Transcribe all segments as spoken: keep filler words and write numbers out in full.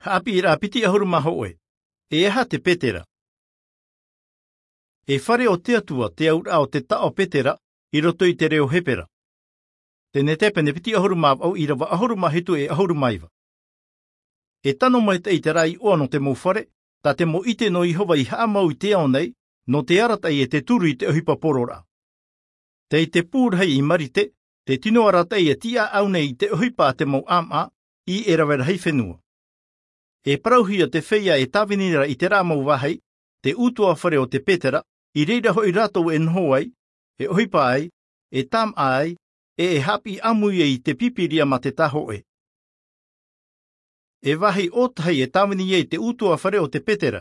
Haapi ira piti ahuru mahoe. E aha te petera. E whare o te atua te aura o te tao petera i roto i te reo hepera. Tene tepene piti ahuru maaf au ira wa ahuru mahitu e ahuru maiva. E tano mai te i te rai oa no te mowhare, ta te mo ite no ihova i haa mau i te ao nei, no te aratai e te turu i te ohipa porora. Te i te pūrhei i marite, te tino aratai e tia au nei i te ohipa te mo ama i e rawera hei whenua. E parauhia te wheia e tāwinira i te rā mau wahei, te utua whare o te petera, i reira hoi rātou e nho ai, e ohipa ai, e tam ai, e e hapi amui e i te pipiria ma te taho e. E wahi o tahi e tāwini e te utua whare o te petera.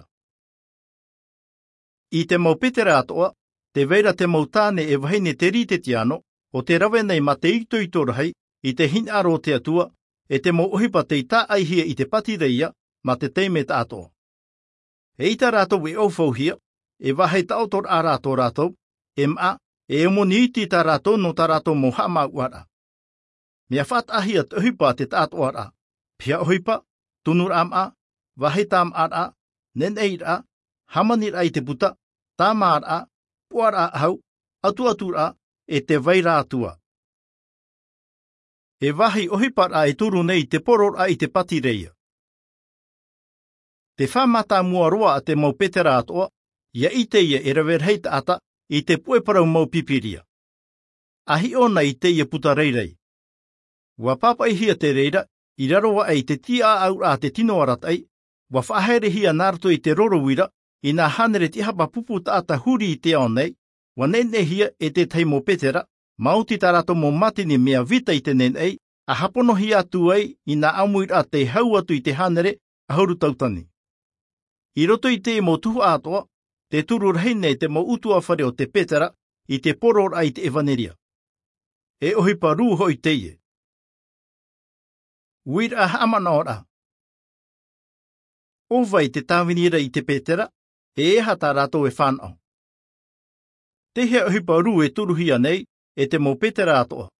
I te mau petera atoa, te veira te mau tāne e wahine te rite tiano, o te rawe nei ma te ito i torahai, i te hin aro te atua, e te mau ohipa te i tā aihia i te pati reia, ma te teime ta atoa. E ita rātou e aufauhia, e wahai taotor a rātou rātou, e maa, e omoni iti ta rātou no ta rātou mo hama uara. Mea what ahia te ohipa te tātua rā, pia ohipa, tunur ama, wahi tam ara, nen eira, hamanir ai te puta, tama ara, puara hau, atu atu ra, e te vaira atua. E wahi ohipa ra e turu nei te porora i te pati reia. Te whamata mua roa a te mau petera atoa, ia ite ia e rawerheita ata i te pueparau mau pipiria. Ahi ona i te ia puta reirei. Wa papa i hia te reira, i raroa ei te tia au a te tino aratai, wa whahere hia nārto i te rorowira, i nā hanere ti hapa pupu taata huri i te ao nei, wa nene hia e te teimo petera, mauti tarato mo matini mea vita i te nenei, a hapono hi atu ei i nā amuir a te hau atu i te hanere, ahuru tautani. I roto i te mo tuhu atoa, te turu rehine te mo utua whare o te petera, i te porora i te evaneria. E ohipa rūho i teie. Wira hamana ora. Owai te tāwinira i te petera, e eha tā rātou e whanau. Te hea ohipa rū e turuhia nei, e te mo petera atoa.